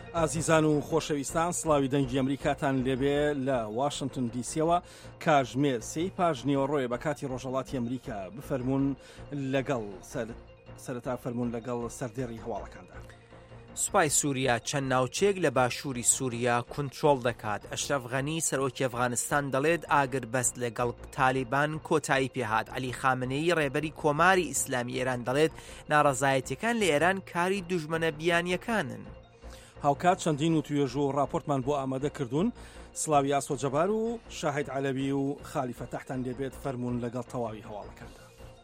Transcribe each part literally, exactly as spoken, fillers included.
ئازیزان و خۆشەویستان، سڵاوی دەنگی ئەمریکاتان لێبێ لە واشنگتن دیسیەوە کاژمێر سێی پاش نیوەڕۆیە بە کاتی ڕۆژهەڵاتی ئەمریکا بفەرمونون لەگەڵ سەرەتا فەرمونون لەگەڵ سەردێڕی هەواڵەکاندا. سوپای سووریا چەند ناوچێک لە باشووری سووریا کنترۆڵ دەکات. ئەشرەف غەنی سەرۆکی ئەفغانستان دەڵێت ئاگربەست لەگەڵ تالیبان کۆتایی پێهات. عەلی خامنەیی ڕێبەری کۆماری ئیسلامی ئێران دەڵێت ناڕەزایەتیەکان لە ئێران کاری دوژمنە بیانیەکانن. هاوکات چەندین و توێژ و راپۆرتمان بۆ ئامادە کردوون. سڵاوی ئاسۆ جەبار و شاهید عەلەوی و خالیفە تەحتان لێبێت فەرمونون لەگەڵ تەواوی هەواڵەکاندا.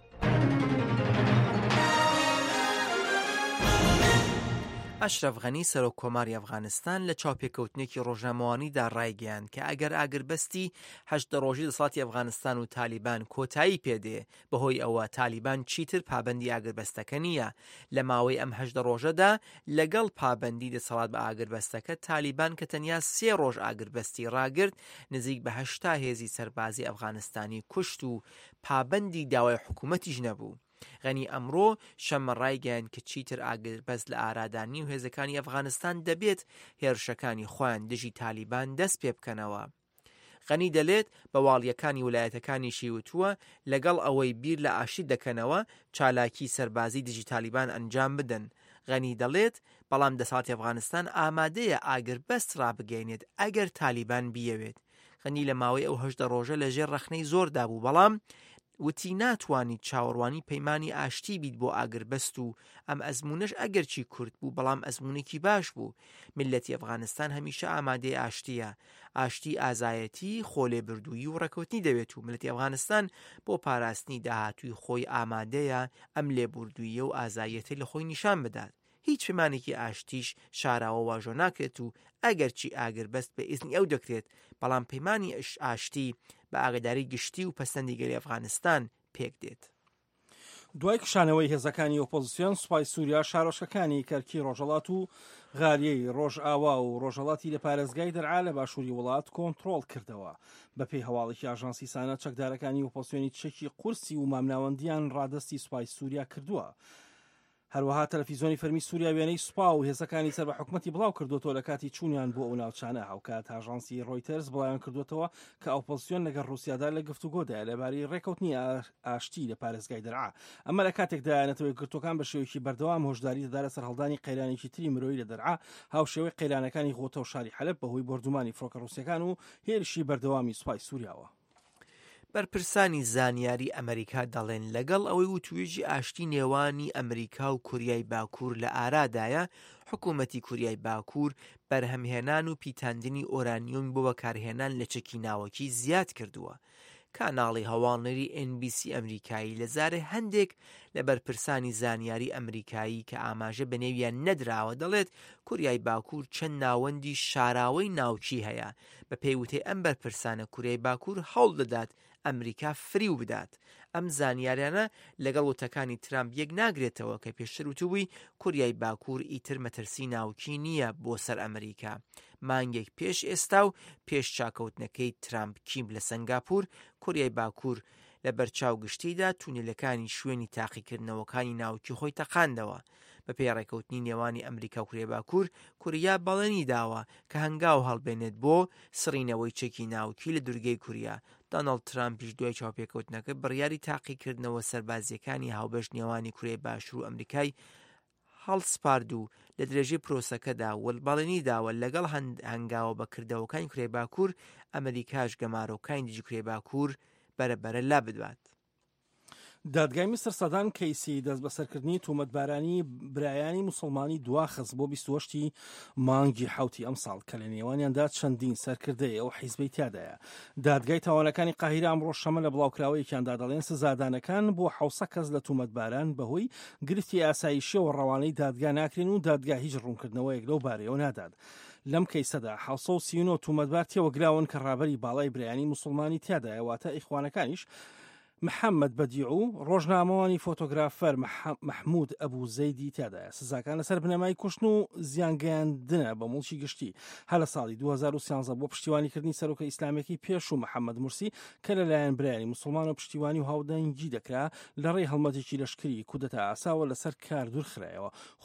ئەشرەف غەنی سەرۆک کۆماری ئەفغانستان لە چاوپێکەوتنێکی ڕۆژنامەوانیدا ڕایگەیاند کە ئەگەر ئاگربەستی هەشدە ڕۆژی دەسەڵاتی ئەفغانستان و تالیبان کۆتایی پێدێ بەهۆی ئەوە تالیبان چیتر پابەندی ئاگربەستەکە نییە. لە ماوەی ئەم هەشدە ڕۆژەدا لەگەڵ پابەندی دەسەڵات بە ئاگربەستەکە تالیبان کە تەنیا سێ ڕۆژ ئاگربەستی ڕاگرت نزیک بە هەشتا هێزی سەربازی ئەفغانستانی کوشت و پابەندی داوای حکوومەتیش نەبوو. غەنی ئەمڕۆ شەمە ڕایگەیاند کە چیتر ئاگربەست لە ئارادانی و هێزەکانی ئەفغانستان دەبێت هێرشەکانی خۆیان دژی تالیبان دەست پێ بکەنەوە. غەنی دەڵێت بەواڵیەکانی ویلایەتەکانیشی وتووە لەگەڵ ئەوەی بیر لە ئاشتی دەکەنەوە چالاکی سەربازی دژی تالیبان ئەنجام بدەن. غەنی دەڵێت بەڵام دەسەڵاتی ئەفغانستان ئامادەیە ئاگربەست ڕابگەینێت ئەگەر تالیبان بیەوێت. غەنی لە ماوەی ئەو هەشدە ڕۆژە لەژێر ڕەخنەی زۆردا بوو، بەڵام وتی ناتوانیت چاوەڕوانی پەیمانی ئاشتی بیت بۆ ئاگربەست و ئەم ئەزمونەش ئەگەرچی کورت بوو بەڵام ئەزمونێکی باش بوو. ملەتی ئەفغانستان هەمیشە ئامادەی ئاشتیە. ئاشتی ئازایەتی، خۆلێبردووی و ڕێکەوتنی دەوێت و ملەتی ئەفغانستان بۆ پاراستنی داهاتووی خۆی ئامادەیە ئەم لێبوردوویە و ئازایەتی لە خۆی نیشان بدات. هیچ پەیمانێکی ئاشتیش شاراوە واژۆ ناکرێت و ئەگەرچی ئاگربەست بە ئیزنی ئەو دەکرێت بەڵام پەیمانی ئاشتی بە ئاگداری گشتی و پەسەندی گەلی ئەفغانستان پێک دێت. دوای کشانەوەی هێزەکانی ئۆپۆزیسیۆن سوپای سووریا شارۆچکەکانی کەرکی ڕۆژهەڵات و غاریەی ڕۆژئاوا و ڕۆژهەڵاتی لە پارێزگای دەرعا لە باشووری وڵات کۆنتڕۆڵ کردەوە. بەپێی هەواڵێکی ئاژانسی سانە چەکدارەکانی ئۆپۆزیسیۆنی چەکی قورسی و مامناوەندیان ڕادستی سوپای سووریا کردووە. هەروەها تەلەڤیزۆنی فەرمی سووریا وێنەی سوپا و هێزەکانی سەر بە حکومەتی بڵاو کردوتەوە لە کاتی چوونیان بۆ ئەو ناوچانە. هاوکات ئاژانسی ڕۆیتەرز بڵاویان کردوتەوە کە ئۆپۆزیسیۆن لەگەڵ ڕووسیادا لە گفتوگۆدایە لەبارەی ڕێکەوتنی ئاشتی لە پارێزگای دەرعا. ئەمە لە کاتێکدا یانەتەوەی گرتوەکان بە شێوەیەکی بەردەوام هۆشداری دەدات لەسەر هەڵدانی قەیرانێکی تری مرۆیی لە دەرعا، هاوشێوەی قەیرانەکانی غۆتە و شاری حەلەب بەهۆی بردومانی فڕۆکە ڕووسیەکان و هێرشی بەردەوامی سوپای سووریاوە. بەرپرسانی زانیاری ئەمریکا دەڵێن لەگەڵ ئەوەی وتوێژی ئاشتی نێوانی ئەمریکا و کوریای باکوور لە ئارادایە، حکوومەتی کوریای باکوور بەرهەمهێنان و پیتاندنی ئۆرانیۆم بۆ بەکارهێنان لە چەکی ناوەکی زیاد کردووە. کاناڵی هەواڵنەری ئێن بی سی ئەمریکایی لە زارێ هەندێک لە بەرپرسانی زانیاری ئەمریکایی کە ئاماژە بەنێویان نەدراوە دەڵێت کوریای باکوور چەند ناوەندی شاراوەی ناوچی هەیە. بە پێیوتەی ئەم بەرپرسانە کوریای باکوور هەوڵ دەدات ئەمریکا فریو بدات. ئەم زانیاریانە لەگەڵ وتەکانی ترامپ یەک ناگرێتەوە کە پێشتر وتبووی کوریای باکوور ئیتر مەترسی ناوکی نییە بۆ سەر ئەمریکا. مانگێک پێش ئێستا و پێش چاکەوتنەکەی ترامپ کیم لە سنگاپور، کوریای باکوور لە بەرچاو گشتیدا تونێلەکانی شوێنی تاقیکردنەوەکانی ناوکی خۆی تەقاندەوە. بە پێی ڕێکەوتنی نێوانی ئەمریکا و کوریای باکوور، کوریا بەڵێنی داوە کە هەنگاو هەڵبێنێت بۆ سڕینەوەی چەکی ناوکی لە دوورگەی کوریا. دۆناڵد ترامپیش دوای چاوپێکەوتنەکە بڕیاری تاقیکردنەوە سەربازیەکانی هاوبەش نێوانی کوریای باشوور و ئەمریکای هەڵسپارد و لە درێژەی پرۆسەکەدا وەڵبەڵێنی داوە لەگەڵ هەنگاوە بەکردەوەکانی کوریای باکوور ئەمریکاش گەمارۆکانی دژی کوریای باکوور بەرەبەرە لا بدوات. دادگای میسر سەدان کەیسی دەست بەسەرکردنی تۆمەتبارانی برایانی موسڵمانی دواخست بۆ بیست و هەشتی مانگی حوتی ئەم ساڵ کە لە نێوانیاندا چەندین سەرکردەیە و حیزبەی تیادایە. دادگای تاوانەکانی قاهیرە ئەمڕۆ شەمە لە بڵاوکراوەیەکیاندا دەڵێن سزادانەکان بۆ حەوسە کەس لە تۆمەتباران بەهۆی گرفتی ئاسایشی و ڕەوانەی دادگا ناکرێن و دادگا هیچ ڕوونکردنەوەیەک لەو بارەیەوە نادات. لەم کەیسەدا حەوسە و سی و نۆ تۆمەتبار تێوەگراون کە ڕابەری باڵای برایانی موسڵمانی تیادایە، واتە ئیخوانەکانیش محەممەد بەدیع و ڕۆژنامەوانی فۆتۆگرافەر مححمود ئەبوو زەیدی تیادایە. سزاکان لەسەر بنەمای کوشتن و زیانگەیاندنە بە مڵکی گشتی هە لە ساڵی دوو هەزار و سیانزە بۆ پشتیوانیکردنی سەرۆکە ئیسلامێکی پێش و محەممەد مورسی کە لەلایەن برایانی موسڵمان و پشتیوانی و هاودەنگی دەکرا لە ڕێی هەڵمەتێکی لەشکری کودەتا ئاساوە لەسەر کار دوورخرایەوە.